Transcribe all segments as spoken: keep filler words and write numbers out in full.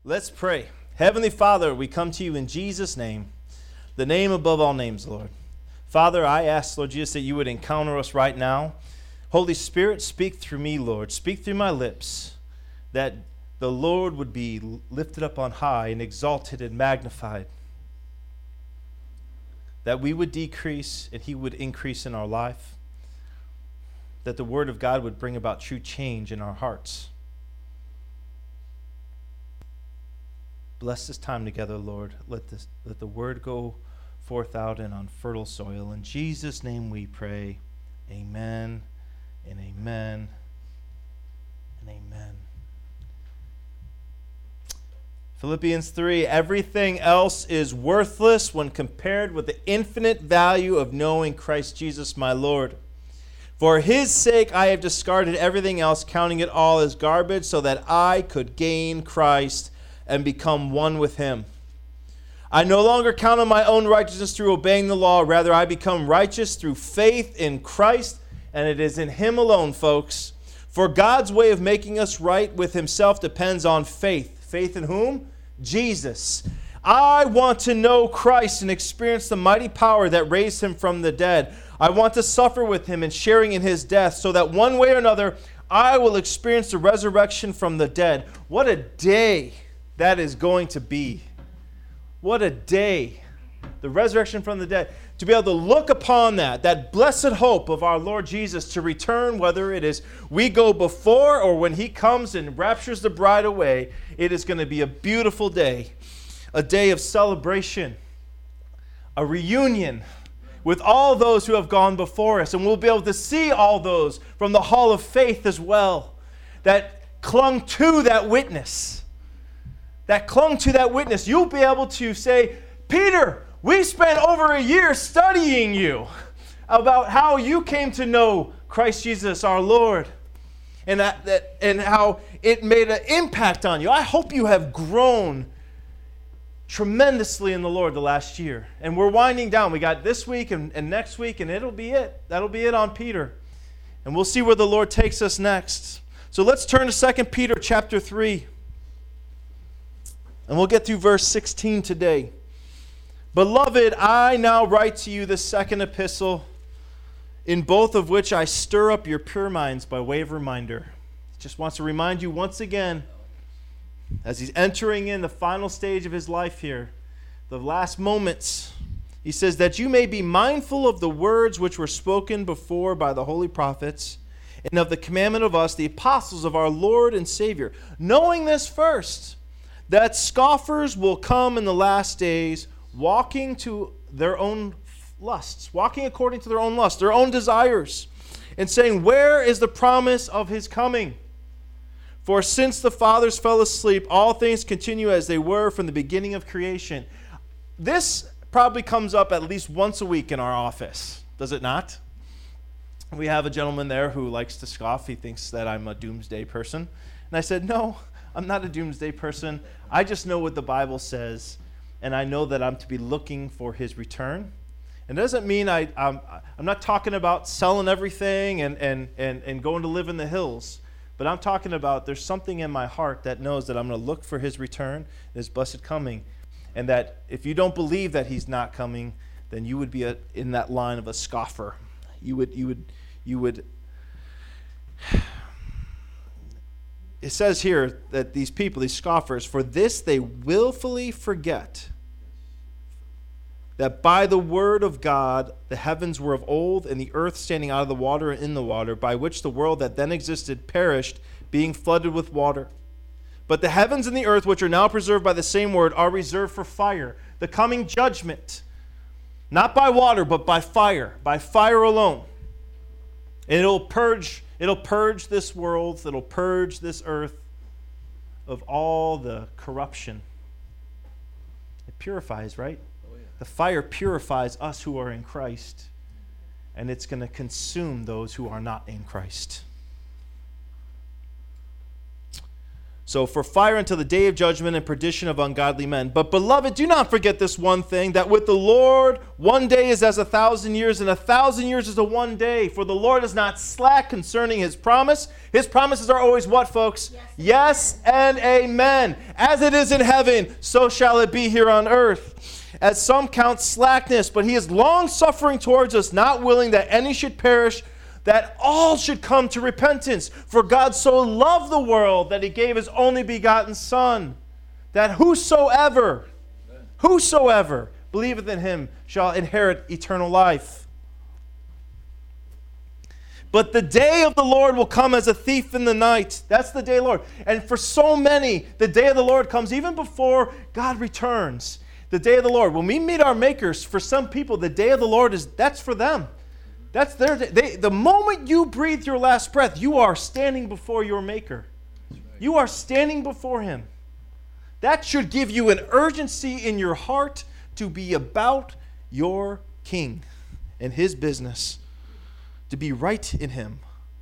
Let's pray. Heavenly Father, we come to you in Jesus' name, the name above all names, Lord. Father, I ask, Lord Jesus, that you would encounter us right now. Holy Spirit, speak through me, Lord. Speak through my lips, that the Lord would be lifted up on high and exalted and magnified, that we would decrease and he would increase in our life, that the word of God would bring about true change in our hearts. Bless this time together, Lord. Let this, let the word go forth out and on fertile soil. In Jesus' name we pray. Amen and amen and amen. Philippians three, everything else is worthless when compared with the infinite value of knowing Christ Jesus my Lord. For his sake I have discarded everything else, counting it all as garbage, so that I could gain Christ and become one with him. I no longer count on my own righteousness through obeying the law. Rather, I become righteous through faith in Christ, and it is in him alone, folks. For God's way of making us right with himself depends on faith. Faith in whom? Jesus. I want to know Christ and experience the mighty power that raised him from the dead. I want to suffer with him and sharing in his death, so that one way or another, I will experience the resurrection from the dead. What a day that is going to be. What a day. The resurrection from the dead. To be able to look upon that, that blessed hope of our Lord Jesus to return, whether it is we go before or when he comes and raptures the bride away, it is going to be a beautiful day. A day of celebration. A reunion with all those who have gone before us. And we'll be able to see all those from the hall of faith as well, that clung to that witness. That clung to that witness. You'll be able to say, Peter, we spent over a year studying you about how you came to know Christ Jesus our Lord, and that, that and how it made an impact on you. I hope you have grown tremendously in the Lord the last year. And we're winding down. We got this week and, and next week, and it'll be it. That'll be it on Peter. And we'll see where the Lord takes us next. So let's turn to Second Peter chapter three. And we'll get through verse sixteen today. Beloved, I now write to you the second epistle, in both of which I stir up your pure minds by way of reminder. He just wants to remind you once again, as he's entering in the final stage of his life here, the last moments, he says that you may be mindful of the words which were spoken before by the holy prophets, and of the commandment of us, the apostles of our Lord and Savior, knowing this first, that scoffers will come in the last days, walking to their own lusts, walking according to their own lusts, their own desires, and saying, where is the promise of his coming? For since the fathers fell asleep, all things continue as they were from the beginning of creation. This probably comes up at least once a week in our office, does it not? We have a gentleman there who likes to scoff. He thinks that I'm a doomsday person. And I said, no, I'm not a doomsday person. I just know what the Bible says, and I know that I'm to be looking for his return. It doesn't mean I, I'm, I'm not talking about selling everything and, and, and, and going to live in the hills, but I'm talking about there's something in my heart that knows that I'm going to look for his return, his blessed coming, and that if you don't believe that he's not coming, then you would be a, in that line of a scoffer. You would, you would, you would... It says here that these people, these scoffers, for this they willfully forget that by the word of God the heavens were of old, and the earth standing out of the water and in the water, by which the world that then existed perished, being flooded with water. But the heavens and the earth, which are now preserved by the same word, are reserved for fire, the coming judgment, not by water, but by fire, by fire alone. And it'll purge It'll purge this world, it'll purge this earth of all the corruption. It purifies, right? Oh, yeah. The fire purifies us who are in Christ, and it's going to consume those who are not in Christ. So for fire until the day of judgment and perdition of ungodly men. But beloved, do not forget this one thing, that with the Lord one day is as a thousand years, and a thousand years is a one day. For the Lord is not slack concerning his promise, His promises are always what, folks? Yes, yes and amen. As it is in heaven, so shall it be here on earth. As some count slackness, but he is long-suffering towards us, not willing that any should perish, that all should come to repentance. For God so loved the world that he gave his only begotten Son, that whosoever, whosoever believeth in him shall inherit eternal life. But the day of the Lord will come as a thief in the night. That's the day of the Lord. And for so many, the day of the Lord comes even before God returns. The day of the Lord. When we meet our makers, for some people, the day of the Lord is, that's for them. That's their day. They, the moment you breathe your last breath, you are standing before your maker. Right. You are standing before him. That should give you an urgency in your heart to be about your King and his business, to be right in him.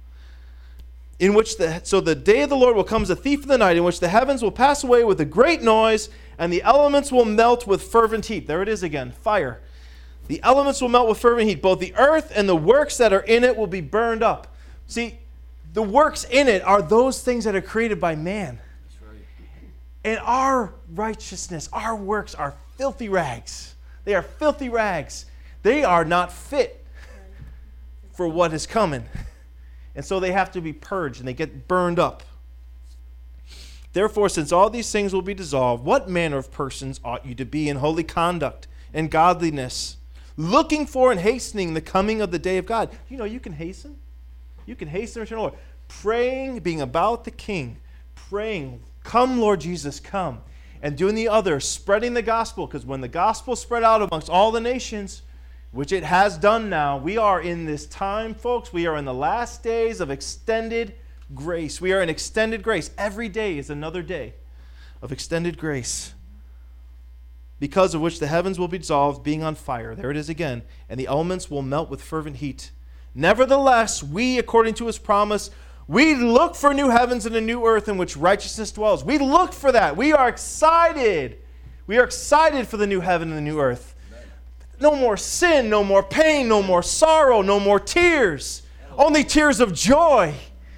In which the so the day of the Lord will come as a thief in the night, in which the heavens will pass away with a great noise, and the elements will melt with fervent heat. There it is again, fire. The elements will melt with fervent heat. Both the earth and the works that are in it will be burned up. See, the works in it are those things that are created by man. That's right. And our righteousness, our works are filthy rags. They are filthy rags. They are not fit for what is coming. And so they have to be purged and they get burned up. Therefore, since all these things will be dissolved, what manner of persons ought you to be in holy conduct and godliness, looking for and hastening the coming of the day of God? You know, you can hasten. You can hasten the return of the Lord. Praying, being about the King, praying, come Lord Jesus, come. And doing the other, spreading the gospel, because when the gospel spread out amongst all the nations, which it has done now, we are in this time, folks, we are in the last days of extended grace. We are in extended grace. Every day is another day of extended grace, because of which the heavens will be dissolved, being on fire. There it is again. And the elements will melt with fervent heat. Nevertheless, we, according to his promise, we look for new heavens and a new earth in which righteousness dwells. We look for that. We are excited. We are excited for the new heaven and the new earth. No more sin, no more pain, no more sorrow, no more tears. Only tears of joy.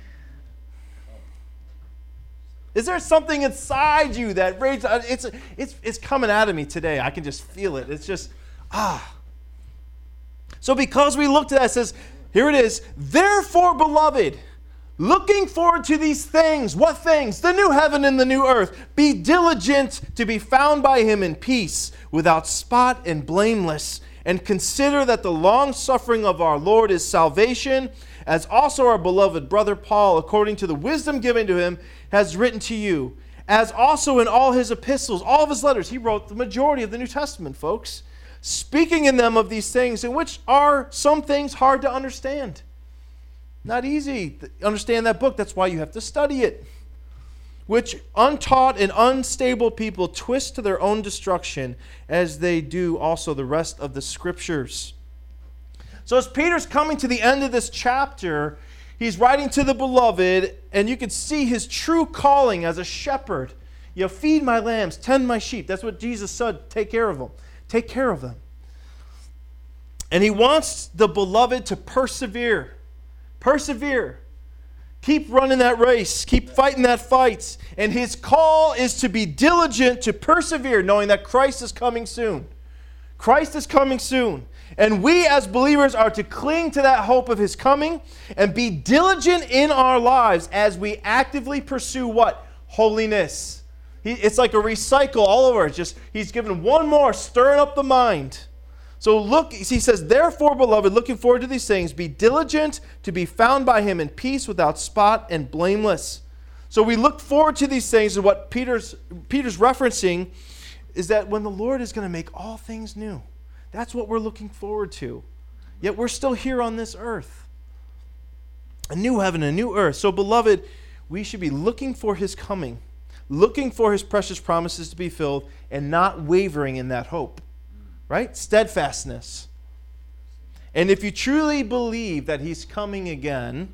Is there something inside you that rages? It's, it's, it's coming out of me today. I can just feel it. It's just, ah. So because we looked at that, it says, here it is, therefore, beloved, looking forward to these things. What things? The new heaven and the new earth. Be diligent to be found by him in peace, without spot and blameless. And consider that the long suffering of our Lord is salvation, as also our beloved brother Paul, according to the wisdom given to him, has written to you. As also in all his epistles, all of his letters, he wrote the majority of the New Testament, folks, speaking in them of these things, in which are some things hard to understand. Not easy to understand that book. That's why you have to study it. Which untaught and unstable people twist to their own destruction, as they do also the rest of the Scriptures. So as Peter's coming to the end of this chapter, he's writing to the beloved, and you can see his true calling as a shepherd. You know, feed my lambs, tend my sheep. That's what Jesus said. Take care of them. Take care of them. And he wants the beloved to persevere. Persevere. Keep running that race. Keep fighting that fight. And his call is to be diligent, to persevere, knowing that Christ is coming soon. Christ is coming soon. And we as believers are to cling to that hope of his coming and be diligent in our lives as we actively pursue what? Holiness. He, it's like a recycle all over. It's just, he's given one more, stirring up the mind. So look, he says, therefore, beloved, looking forward to these things, be diligent to be found by him in peace, without spot and blameless. So we look forward to these things, and what Peter's, Peter's referencing is that when the Lord is going to make all things new, that's what we're looking forward to. Yet we're still here on this earth. A new heaven, a new earth. So, beloved, we should be looking for his coming, looking for his precious promises to be filled, and not wavering in that hope. Right? Steadfastness. And if you truly believe that he's coming again,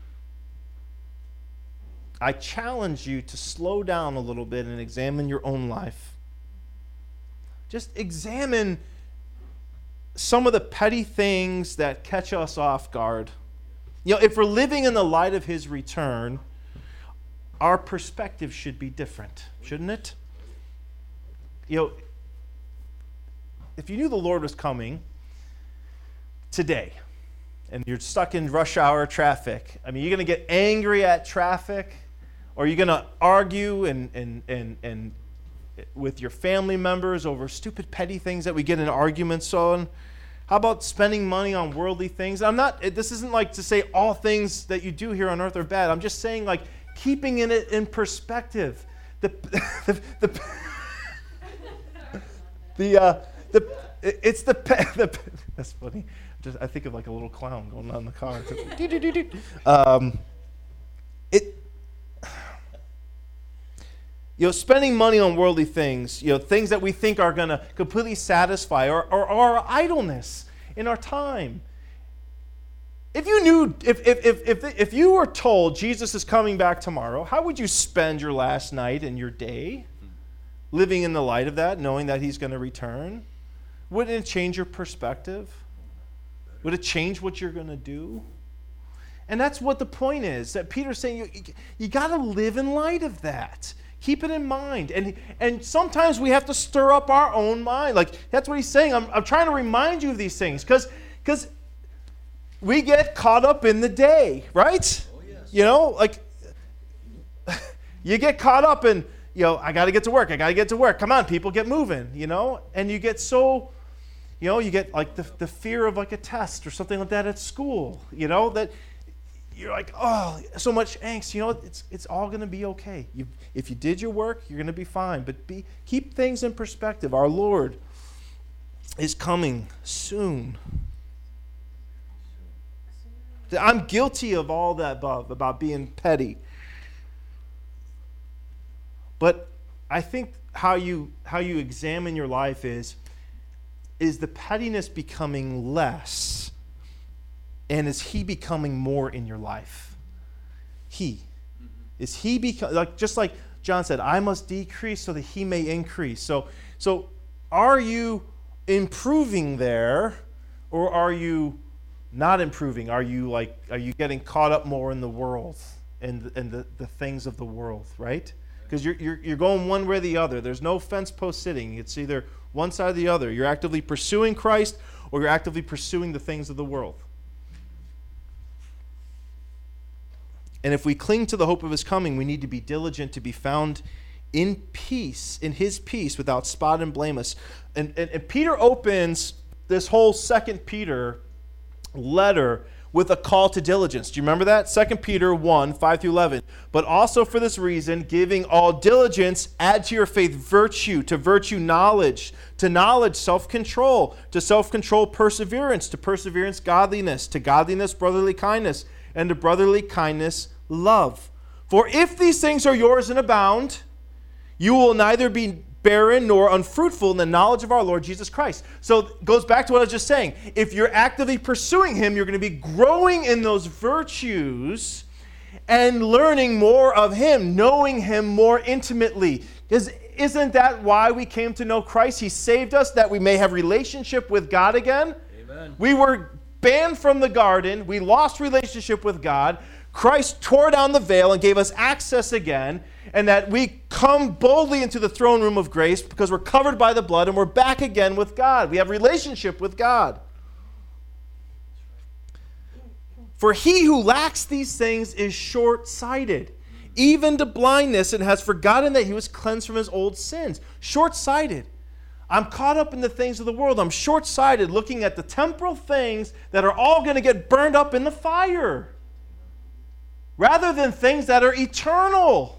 I challenge you to slow down a little bit and examine your own life. Just examine some of the petty things that catch us off guard. You know, if we're living in the light of his return, our perspective should be different, shouldn't it? You know, if you knew the Lord was coming today and you're stuck in rush hour traffic, I mean, you're going to get angry at traffic, or you're going to argue and, and, and, and with your family members over stupid petty things that we get in arguments on. How about spending money on worldly things? I'm not, this isn't like to say all things that you do here on earth are bad. I'm just saying, like, keeping in it in perspective. The, the, the, the, uh, the it's the, the, that's funny. Just, I think of like a little clown going on in the car. um, it, You know, spending money on worldly things, you know, things that we think are going to completely satisfy, or, or, or our idleness in our time. If you knew, if, if, if, if, if you were told Jesus is coming back tomorrow, how would you spend your last night and your day? Living in the light of that, knowing that he's going to return? Wouldn't it change your perspective? Would it change what you're going to do? And that's what the point is, that Peter's saying you, you got to live in light of that. Keep it in mind. And and sometimes we have to stir up our own mind. Like, that's what he's saying. I'm, I'm trying to remind you of these things because because we get caught up in the day, right? Oh, yes. You know, like, you get caught up in, you know, I got to get to work. I got to get to work. Come on, people, get moving, you know? And you get so, you know, you get like the, the fear of like a test or something like that at school, you know, that you're like, oh, so much angst. You know, it's it's all going to be okay. You, if you did your work, you're going to be fine. But be keep things in perspective. Our Lord is coming soon. I'm guilty of all that above, about being petty. But I think how you how you examine your life is, is the pettiness becoming less? And is he becoming more in your life? He. Is he become like just like John said, I must decrease so that he may increase. So so are you improving there, or are you not improving? Are you like are you getting caught up more in the world and and the, the things of the world, right? Because you're, you're you're going one way or the other. There's no fence post sitting. It's either one side or the other. You're actively pursuing Christ, or you're actively pursuing the things of the world. And if we cling to the hope of his coming, we need to be diligent to be found in peace, in his peace, without spot and blameless. And, and, and Peter opens this whole Second Peter letter with a call to diligence. Do you remember that? Second Peter one, five through eleven. But also for this reason, giving all diligence, add to your faith virtue, to virtue knowledge, to knowledge self-control, to self-control perseverance, to perseverance godliness, to godliness brotherly kindness, and to brotherly kindness love. For if these things are yours and abound, you will neither be barren nor unfruitful in the knowledge of our Lord Jesus Christ. So it goes back to what I was just saying. If you're actively pursuing him, you're going to be growing in those virtues and learning more of him, knowing him more intimately. Because isn't that why we came to know Christ? He saved us that we may have relationship with God again. Amen. We were banned from the garden. We lost relationship with God. Christ tore down the veil and gave us access again, and that we come boldly into the throne room of grace because we're covered by the blood and we're back again with God. We have relationship with God. For he who lacks these things is short-sighted, even to blindness, and has forgotten that he was cleansed from his old sins. Short-sighted. I'm caught up in the things of the world. I'm short-sighted, looking at the temporal things that are all going to get burned up in the fire, rather than things that are eternal.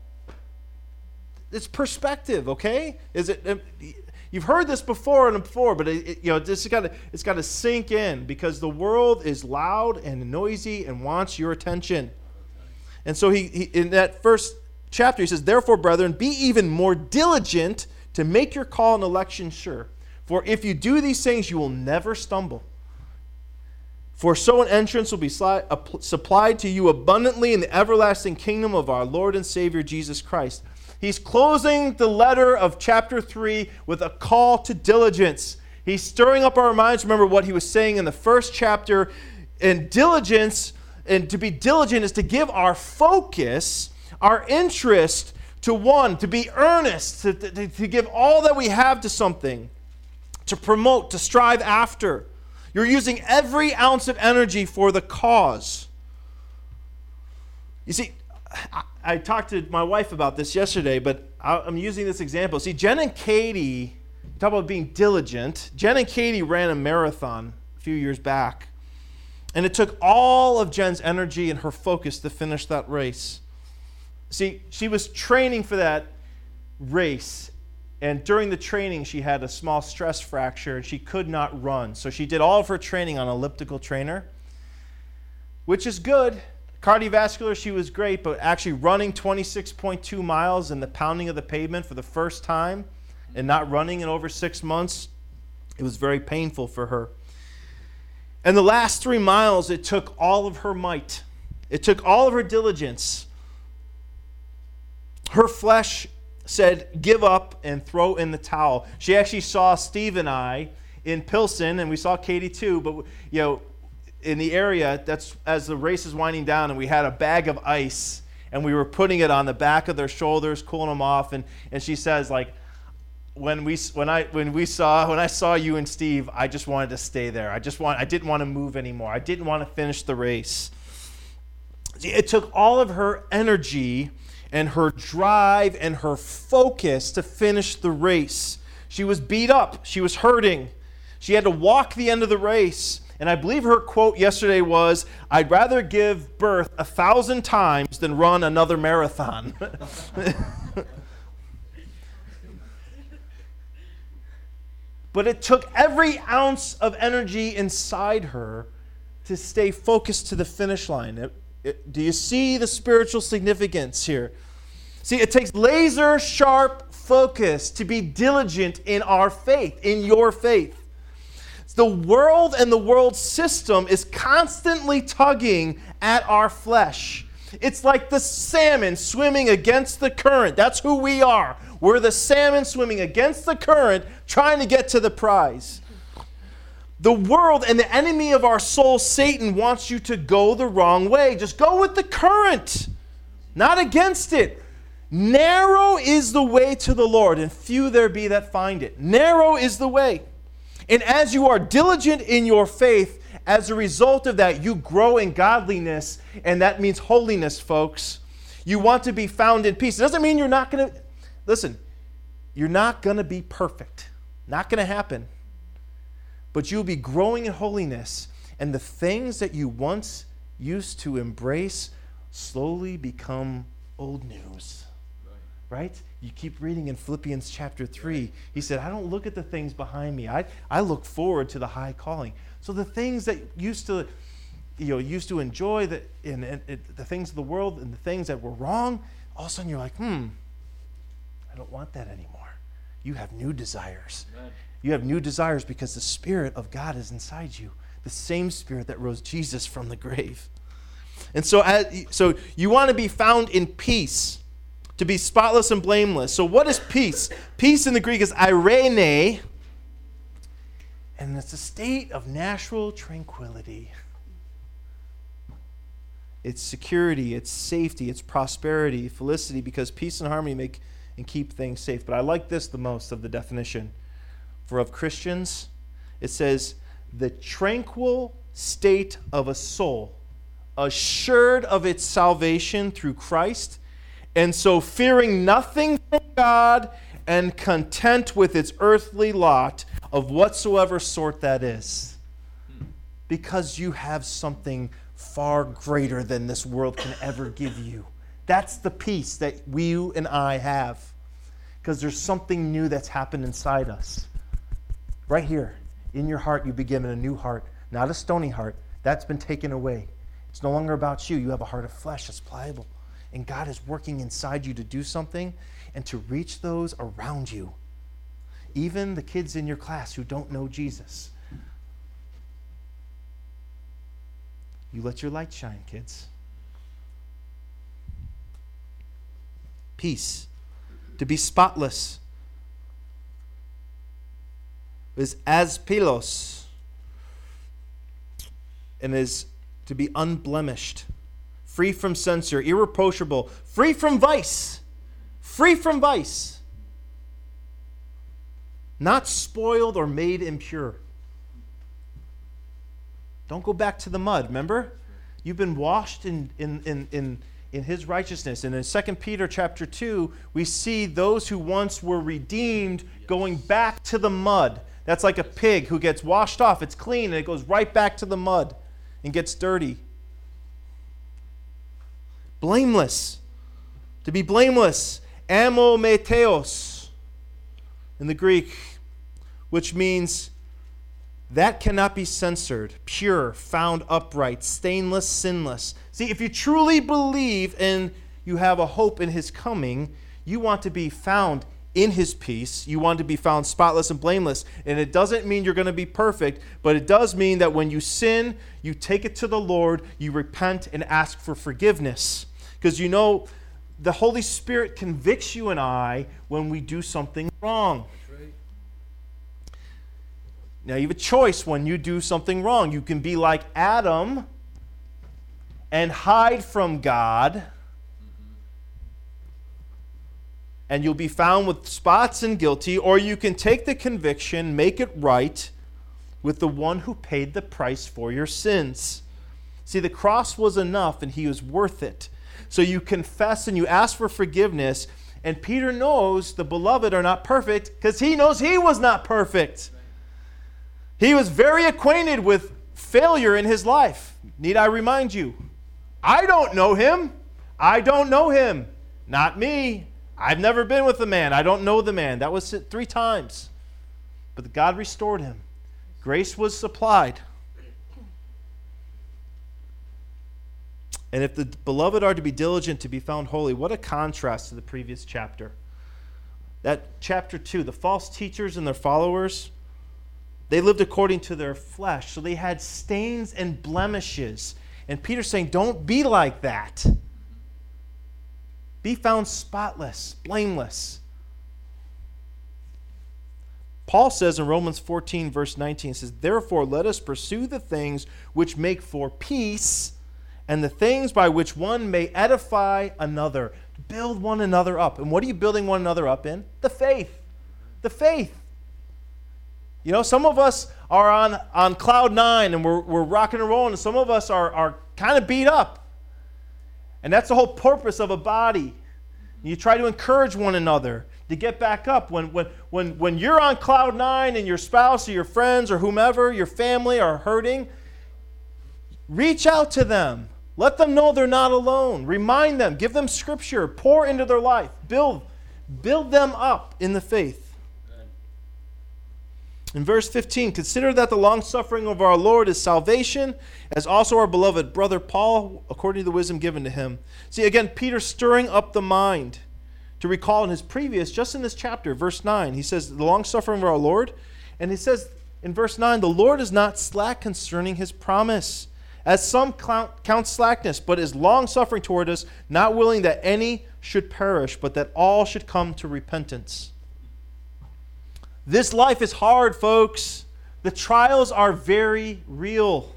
It's perspective, okay? Is it? You've heard this before and before, but it, it, you know, this got to it's got to sink in, because the world is loud and noisy and wants your attention. And so he, he in that first chapter he says, "Therefore, brethren, be even more diligent to make your call and election sure. For if you do these things, you will never stumble. For so an entrance will be supplied to you abundantly in the everlasting kingdom of our Lord and Savior Jesus Christ." He's closing the letter of chapter three with a call to diligence. He's stirring up our minds. Remember what he was saying in the first chapter. And diligence And to be diligent is to give our focus, our interest to one, to be earnest, to, to, to give all that we have to something, to promote, to strive after. You're using every ounce of energy for the cause. You see, I, I talked to my wife about this yesterday, but I, I'm using this example. See, Jen and Katie, talk about being diligent. Jen and Katie ran a marathon a few years back. And it took all of Jen's energy and her focus to finish that race. See, she was training for that race. And during the training, she had a small stress fracture and she could not run. So she did all of her training on an elliptical trainer, which is good. Cardiovascular, she was great, but actually running twenty-six point two miles and the pounding of the pavement for the first time and not running in over six months, it was very painful for her. And the last three miles, it took all of her might. It took all of her diligence. Her flesh said, give up and throw in the towel. She actually saw Steve and I in Pilsen, and we saw Katie too, but you know, in the area, that's as the race is winding down, and we had a bag of ice, and we were putting it on the back of their shoulders, cooling them off, and, and she says, like, when we when I when we saw when I saw you and Steve, I just wanted to stay there. I just want I didn't want to move anymore. I didn't want to finish the race. See, it took all of her energy and her drive and her focus to finish the race. She was beat up. She was hurting. She had to walk the end of the race. And I believe her quote yesterday was, I'd rather give birth a thousand times than run another marathon. But it took every ounce of energy inside her to stay focused to the finish line. It, it, do you see the spiritual significance here? See, it takes laser sharp focus to be diligent in our faith, in your faith. The world and the world system is constantly tugging at our flesh. It's like the salmon swimming against the current. That's who we are. We're the salmon swimming against the current, trying to get to the prize. The world and the enemy of our soul, Satan, wants you to go the wrong way. Just go with the current, not against it. Narrow is the way to the Lord, and few there be that find it. Narrow is the way. And as you are diligent in your faith, as a result of that, you grow in godliness, and that means holiness, folks. You want to be found in peace. It doesn't mean you're not going to, listen, you're not going to be perfect. Not going to happen. But you'll be growing in holiness, and the things that you once used to embrace slowly become old news. Right? You keep reading in Philippians chapter three. He said, I don't look at the things behind me. I, I look forward to the high calling. So the things that used to, you know, used to enjoy, the, and, and, and the things of the world and the things that were wrong, all of a sudden you're like, hmm, I don't want that anymore. You have new desires. Amen. You have new desires because the Spirit of God is inside you. The same Spirit that rose Jesus from the grave. And so, as, so you want to be found in peace, to be spotless and blameless. So what is peace? Peace in the Greek is eirene, and it's a state of natural tranquility. It's security, it's safety, it's prosperity, felicity, because peace and harmony make and keep things safe. But I like this the most of the definition. For of Christians, it says, the tranquil state of a soul, assured of its salvation through Christ, and so fearing nothing from God and content with its earthly lot of whatsoever sort that is. Because you have something far greater than this world can ever give you. That's the peace that we, you and I have. Because there's something new that's happened inside us. Right here, in your heart, you've been given a new heart. Not a stony heart. That's been taken away. It's no longer about you. You have a heart of flesh that's pliable. And God is working inside you to do something and to reach those around you. Even the kids in your class who don't know Jesus. You let your light shine, kids. Peace. To be spotless is as pilos, and is to be unblemished, free from censure, irreproachable, free from vice, free from vice, not spoiled or made impure. Don't go back to the mud, remember? You've been washed in, in, in, in, in his righteousness. And in Second Peter chapter two, we see those who once were redeemed going back to the mud. That's like a pig who gets washed off. It's clean, and it goes right back to the mud and gets dirty. Blameless. To be blameless. Amometeos in the Greek, which means that cannot be censored, pure, found upright, stainless, sinless. See, if you truly believe and you have a hope in his coming, you want to be found in his peace. You want to be found spotless and blameless. And it doesn't mean you're going to be perfect, but it does mean that when you sin, you take it to the Lord, you repent and ask for forgiveness. Because you know, the Holy Spirit convicts you and I when we do something wrong. Now, you have a choice when you do something wrong. You can be like Adam and hide from God, and you'll be found with spots and guilty, or you can take the conviction, make it right with the one who paid the price for your sins. See, the cross was enough, and he was worth it. So you confess and you ask for forgiveness, and Peter knows the beloved are not perfect because he knows he was not perfect. He was very acquainted with failure in his life. Need I remind you? I don't know him. I don't know him. Not me. I've never been with the man. I don't know the man. That was it three times. But God restored him. Grace was supplied. And if the beloved are to be diligent to be found holy, what a contrast to the previous chapter. That chapter two, the false teachers and their followers, they lived according to their flesh, so they had stains and blemishes. And Peter's saying, don't be like that. Be found spotless, blameless. Paul says in Romans fourteen, verse nineteen, says, therefore let us pursue the things which make for peace, and the things by which one may edify another. Build one another up. And what are you building one another up in? The faith. The faith. You know, some of us are on, on cloud nine and we're, we're rocking and rolling, and some of us are, are kind of beat up. And that's the whole purpose of a body. You try to encourage one another to get back up. When, when, when, when you're on cloud nine and your spouse or your friends or whomever, your family are hurting, reach out to them. Let them know they're not alone. Remind them. Give them scripture. Pour into their life. Build, build them up in the faith. In verse fifteen, consider that the long-suffering of our Lord is salvation, as also our beloved brother Paul, according to the wisdom given to him. See, again, Peter stirring up the mind to recall in his previous, just in this chapter, verse nine, he says, the long-suffering of our Lord, and he says in verse nine, the Lord is not slack concerning his promise, as some count slackness, but is long-suffering toward us, not willing that any should perish, but that all should come to repentance. This life is hard, folks. The trials are very real.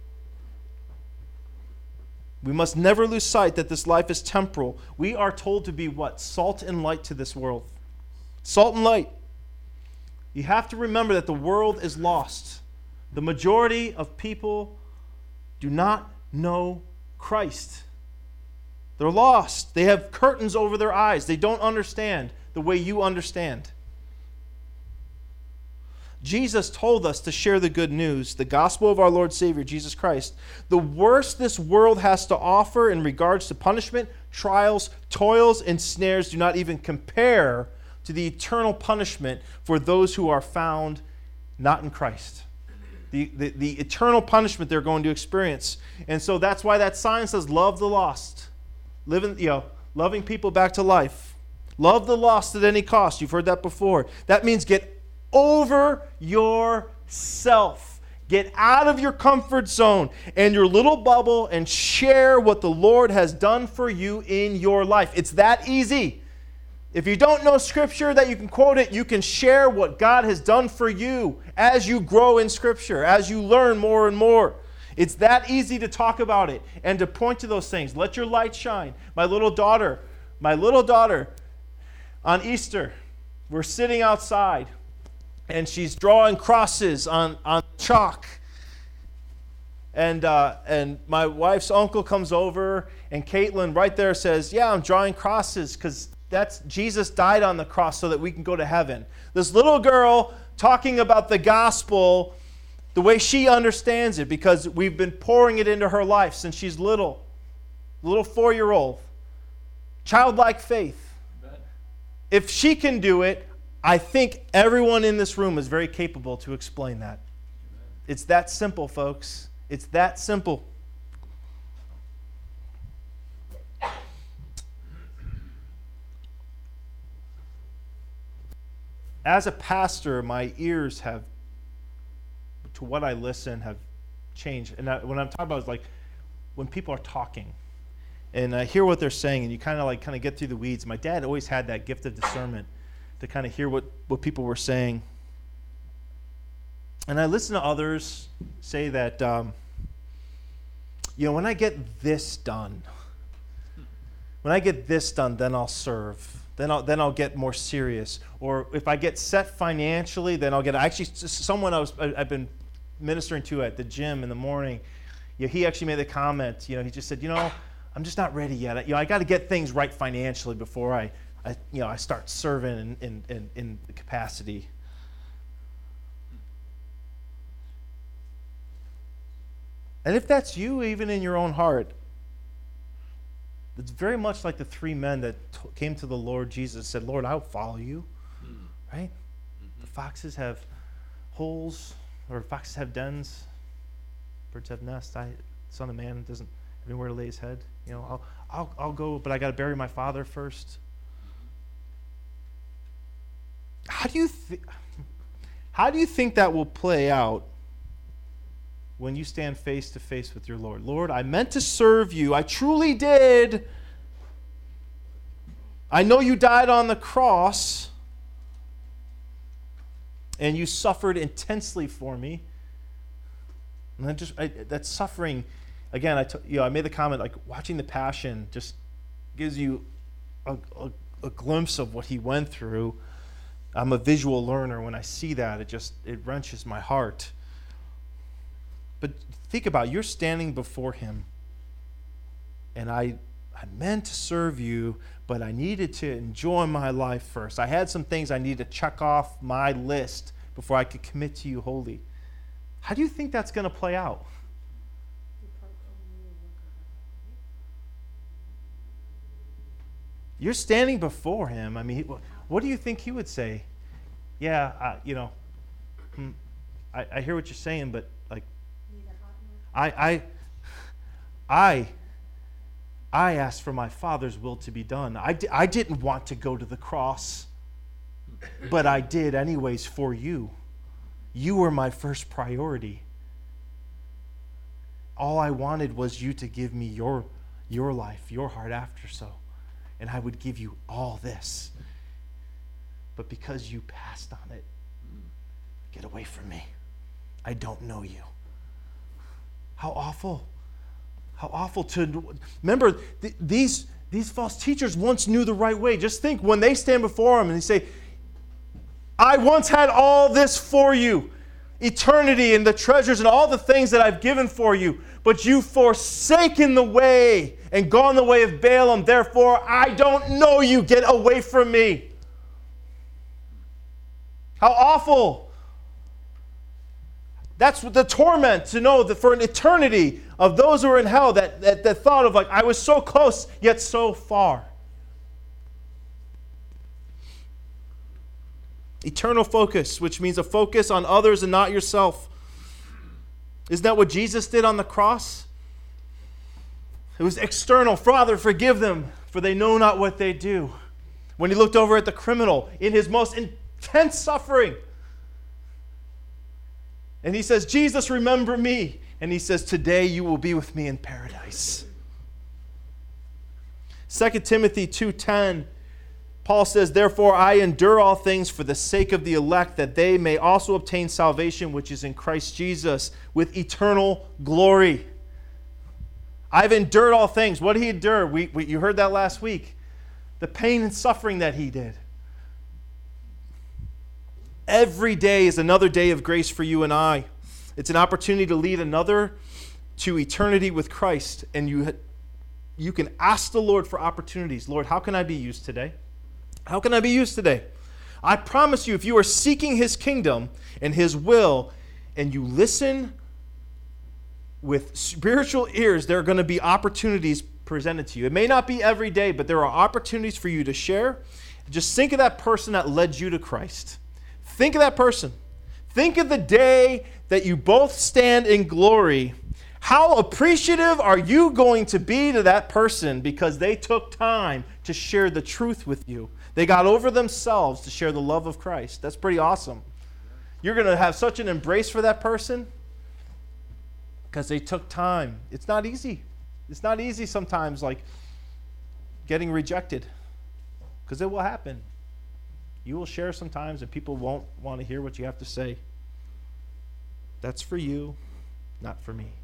We must never lose sight that this life is temporal. We are told to be what? Salt and light to this world. Salt and light. You have to remember that the world is lost. The majority of people do not know Christ. They're lost. They have curtains over their eyes. They don't understand the way you understand. Jesus told us to share the good news, the gospel of our Lord Savior, Jesus Christ. The worst this world has to offer in regards to punishment, trials, toils, and snares do not even compare to the eternal punishment for those who are found not in Christ. The, the, the eternal punishment they're going to experience. And so that's why that sign says, love the lost. Living, you know, loving people back to life. Love the lost at any cost. You've heard that before. That means get over yourself. Get out of your comfort zone and your little bubble and share what the Lord has done for you in your life. It's that easy. If you don't know Scripture that you can quote it, you can share what God has done for you as you grow in Scripture, as you learn more and more. It's that easy to talk about it and to point to those things. Let your light shine. My little daughter, my little daughter, on Easter, we're sitting outside, and she's drawing crosses on, on chalk. And uh, and my wife's uncle comes over, and Caitlin right there says, yeah, I'm drawing crosses because that's Jesus died on the cross so that we can go to heaven. This little girl talking about the gospel the way she understands it, because we've been pouring it into her life since she's little. Little four-year-old. Childlike faith. If she can do it, I think everyone in this room is very capable to explain that. It's that simple, folks. It's that simple. As a pastor, my ears have, to what I listen, have changed. And I, what I'm talking about is like when people are talking and I hear what they're saying, and you kind of like kind of get through the weeds. My dad always had that gift of discernment to kind of hear what, what people were saying. And I listen to others say that, um, you know, when I get this done, when I get this done, then I'll serve. Then I'll then I'll get more serious. Or if I get set financially, then I'll get. Actually, someone I was I've been ministering to at the gym in the morning, you know, he actually made the comment. You know, he just said, you know, I'm just not ready yet. You know, I got to get things right financially before I, I you know, I start serving in in in, in the capacity. And if that's you, even in your own heart, it's very much like the three men that t- came to the Lord Jesus and said, Lord, I'll follow you. Mm. Right? Mm-hmm. The foxes have holes, or foxes have dens. Birds have nests. I, Son of Man doesn't have anywhere to lay his head. You know, I'll, I'll, I'll go, but I got to bury my father first. How do you th- How do you think that will play out when you stand face to face with your Lord? Lord, I meant to serve you. I truly did. I know you died on the cross and you suffered intensely for me. And I just I, that suffering, again, I t- you know I made the comment like watching the Passion just gives you a, a, a glimpse of what he went through. I'm a visual learner. When I see that, it just it wrenches my heart. But think about it. You're standing before him, and I I meant to serve you, but I needed to enjoy my life first. I had some things I needed to check off my list before I could commit to you wholly. How do you think that's going to play out? You're standing before him. I mean, what do you think he would say? Yeah, uh, you know, I, I hear what you're saying, but like, I, I, I, I asked for my Father's will to be done. I, di- I didn't want to go to the cross, but I did anyways for you. You were my first priority. All I wanted was you to give me your, your life, your heart after so, and I would give you all this. But because you passed on it, get away from me. I don't know you. How awful. How awful to... Remember, th- these, these false teachers once knew the right way. Just think when they stand before him and they say, I once had all this for you, eternity and the treasures and all the things that I've given for you, but you've forsaken the way and gone the way of Balaam. Therefore, I don't know you. Get away from me. How awful. That's the torment, to know that for an eternity of those who are in hell, that, that, that thought of like, I was so close, yet so far. Eternal focus, which means a focus on others and not yourself. Isn't that what Jesus did on the cross? It was external. Father, forgive them, for they know not what they do. When he looked over at the criminal in his most intense suffering, and he says, Jesus, remember me. And he says, today you will be with me in paradise. Second Timothy two ten Paul says, therefore I endure all things for the sake of the elect, that they may also obtain salvation which is in Christ Jesus with eternal glory. I've endured all things. What did he endure? We, we, you heard that last week. The pain and suffering that he did. Every day is another day of grace for you and I. It's an opportunity to lead another to eternity with Christ. And you, you can ask the Lord for opportunities. Lord, how can I be used today? How can I be used today? I promise you, if you are seeking his kingdom and his will, and you listen with spiritual ears, there are going to be opportunities presented to you. It may not be every day, but there are opportunities for you to share. Just think of that person that led you to Christ. Think of that person. Think of the day that you both stand in glory. How appreciative are you going to be to that person because they took time to share the truth with you? They got over themselves to share the love of Christ. That's pretty awesome. You're going to have such an embrace for that person because they took time. It's not easy. It's not easy sometimes, like getting rejected, because it will happen. You will share sometimes and people won't want to hear what you have to say. That's for you, not for me.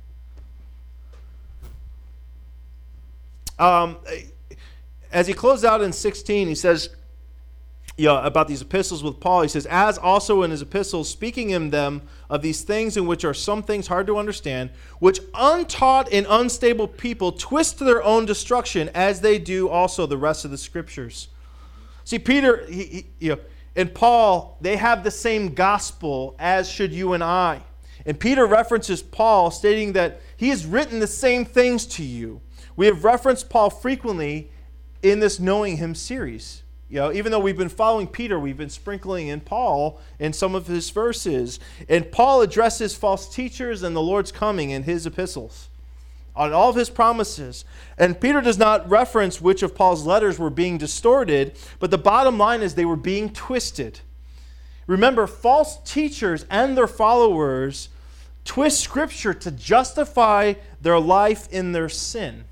Um, as he closed out in sixteen, he says, you know, about these epistles with Paul, he says, as also in his epistles, speaking in them of these things in which are some things hard to understand, which untaught and unstable people twist to their own destruction, as they do also the rest of the scriptures. See, Peter he, he, you know, and Paul, they have the same gospel as should you and I. And Peter references Paul, stating that he has written the same things to you. We have referenced Paul frequently in this Knowing Him series. You know, even though we've been following Peter, we've been sprinkling in Paul in some of his verses. And Paul addresses false teachers and the Lord's coming in his epistles, on all of his promises. And Peter does not reference which of Paul's letters were being distorted, but the bottom line is they were being twisted. Remember, false teachers and their followers twist Scripture to justify their life in their sin.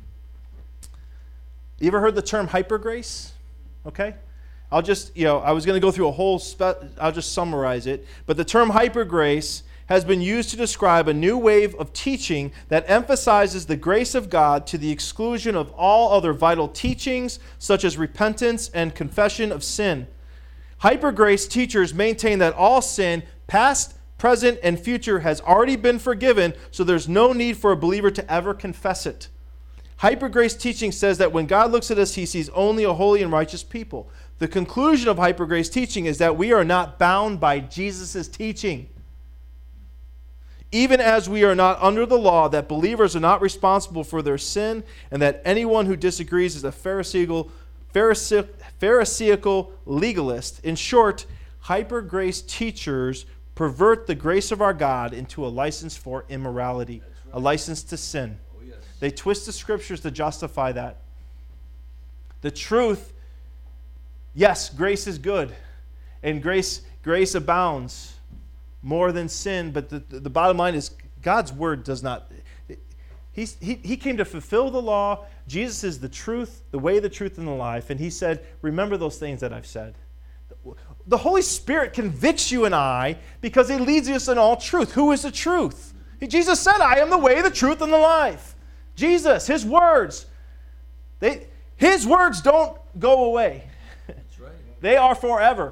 You ever heard the term hypergrace? Okay? I'll just, you know, I was going to go through a whole, spe- I'll just summarize it. But the term hypergrace has been used to describe a new wave of teaching that emphasizes the grace of God to the exclusion of all other vital teachings, such as repentance and confession of sin. Hypergrace teachers maintain that all sin, past, present, and future, has already been forgiven, so there's no need for a believer to ever confess it. Hypergrace teaching says that when God looks at us, he sees only a holy and righteous people. The conclusion of hypergrace teaching is that we are not bound by Jesus' teaching. Even as we are not under the law, that believers are not responsible for their sin, and that anyone who disagrees is a Pharisaical, Pharisee, Pharisaical legalist. In short, hypergrace teachers pervert the grace of our God into a license for immorality, right. A license to sin. Oh, yes. They twist the scriptures to justify that. The truth, yes, grace is good, and grace grace abounds more than sin, but the, the bottom line is God's word does not, he's, he, he came to fulfill the law. Jesus is the truth, the way, the truth, and the life, and he said, remember those things that I've said. The Holy Spirit convicts you and I because he leads us in all truth. Who is the truth? Jesus said, I am the way, the truth, and the life. Jesus, his words, they, his words don't go away. That's right. They are forever.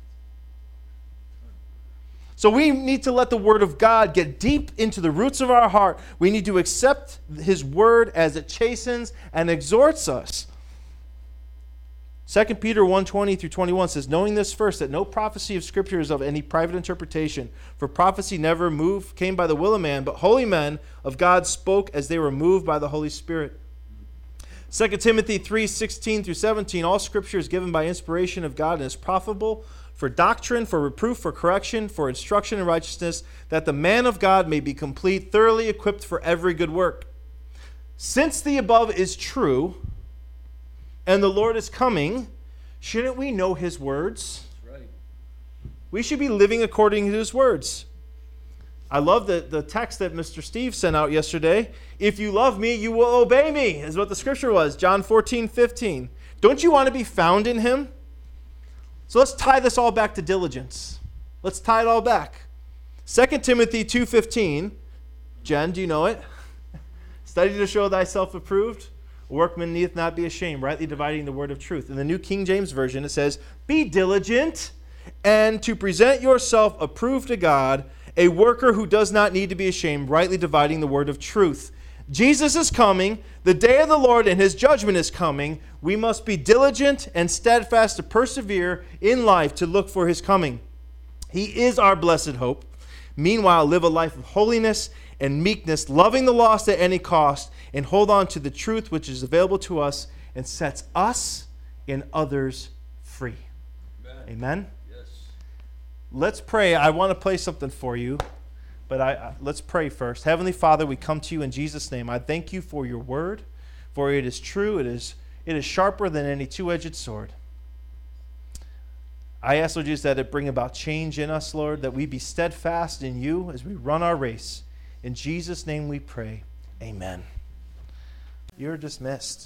So we need to let the word of God get deep into the roots of our heart. We need to accept his word as it chastens and exhorts us. Second Peter one twenty through twenty-one says, knowing this first, that no prophecy of Scripture is of any private interpretation, for prophecy never moved, came by the will of man, but holy men of God spoke as they were moved by the Holy Spirit. Second Timothy three sixteen through seventeen, all Scripture is given by inspiration of God and is profitable for doctrine, for reproof, for correction, for instruction in righteousness, that the man of God may be complete, thoroughly equipped for every good work. Since the above is true, and the Lord is coming, shouldn't we know his words? That's right. We should be living according to his words. I love the, the text that Mister Steve sent out yesterday. If you love me, you will obey me, is what the scripture was, John fourteen fifteen. Don't you want to be found in him? So let's tie this all back to diligence. Let's tie it all back. Second Timothy two fifteen. Jen, do you know it? Study to show thyself approved. A workman needeth not be ashamed, rightly dividing the word of truth. In the New King James Version, it says, be diligent and to present yourself approved to God, a worker who does not need to be ashamed, rightly dividing the word of truth. Jesus is coming. The day of the Lord and his judgment is coming. We must be diligent and steadfast to persevere in life to look for his coming. He is our blessed hope. Meanwhile, live a life of holiness and meekness, loving the lost at any cost, and hold on to the truth which is available to us and sets us and others free. Amen? Amen? Yes. Let's pray. I want to play something for you, but I, I let's pray first. Heavenly Father, we come to you in Jesus' name. I thank you for your word, for it is true. It is, it is sharper than any two-edged sword. I ask, Lord Jesus, that it bring about change in us, Lord, that we be steadfast in you as we run our race. In Jesus' name we pray. Amen. You're dismissed.